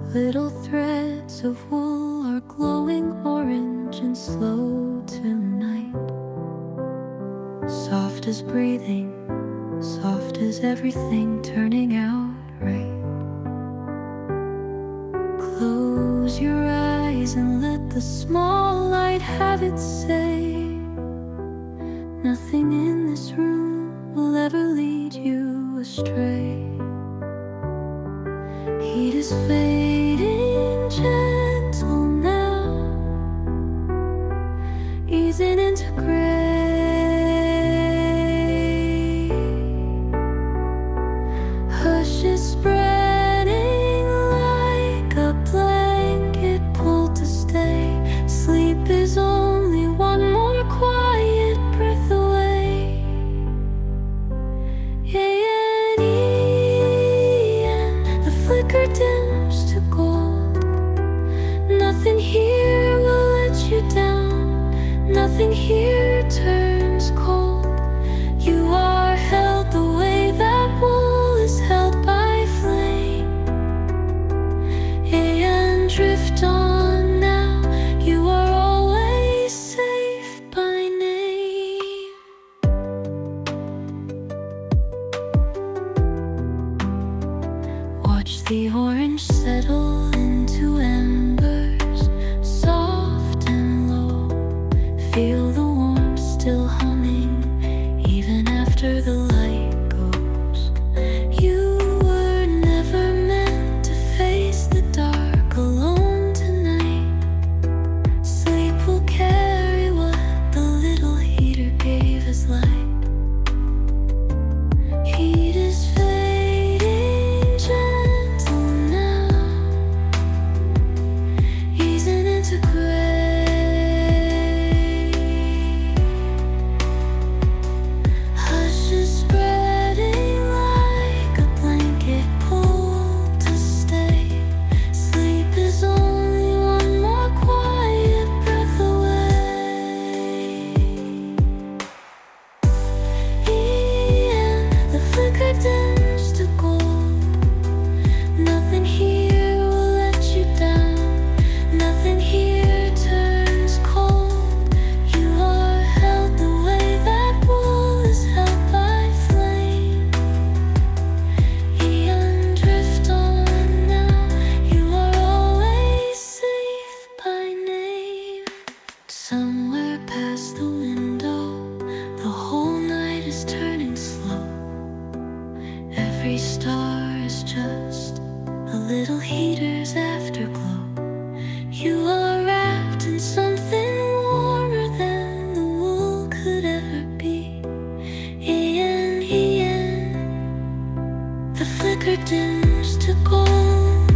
Little threads of wool are glowing orange and slow tonight. Soft as breathing, soft as everything turning out right. Close your eyes and let the small light have its say. Nothing in this room will ever lead you astray. Heat is fading gentle now, easing into gray. Hush is spreading like a blanket pulled to stay. Sleep is only one more quiet breath away. The flicker dims to gold. Nothing here will let you down. Nothing here turns cold. You are held the way that wool is held by flame. And drift on now. You are always safe by name. Watch the orange settle into embers, soft and low. Feel the warmth still humming, even after the light goes. You were never meant to face the dark alone tonight. Sleep will carry what the little heater gave as light. Heat is fading gentle now, easing into gray. Hush is spreading like a blanket pulled to stay. Sleep is only one more quiet breath away. The flicker dims to gold. Nothing here will let you down. Nothing here turns cold. You are held the way that wool is held by flame. Drift on now. You are always safe by name. Somewhere past the window, the whole night is turning slow. Every star is just a little heater's afterglow. You are wrapped in something warmer than the wool could ever be. The flicker dims to gold.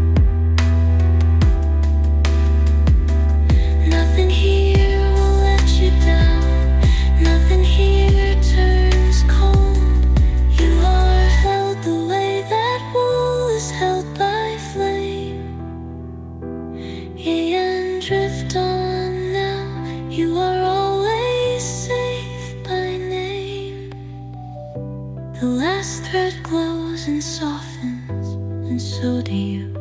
Nothing here will let you down. Nothing here turns cold. You are held the way that wool is held by flame. Drift on now. You are always safe by name. The last thread glows and softens, and so do you.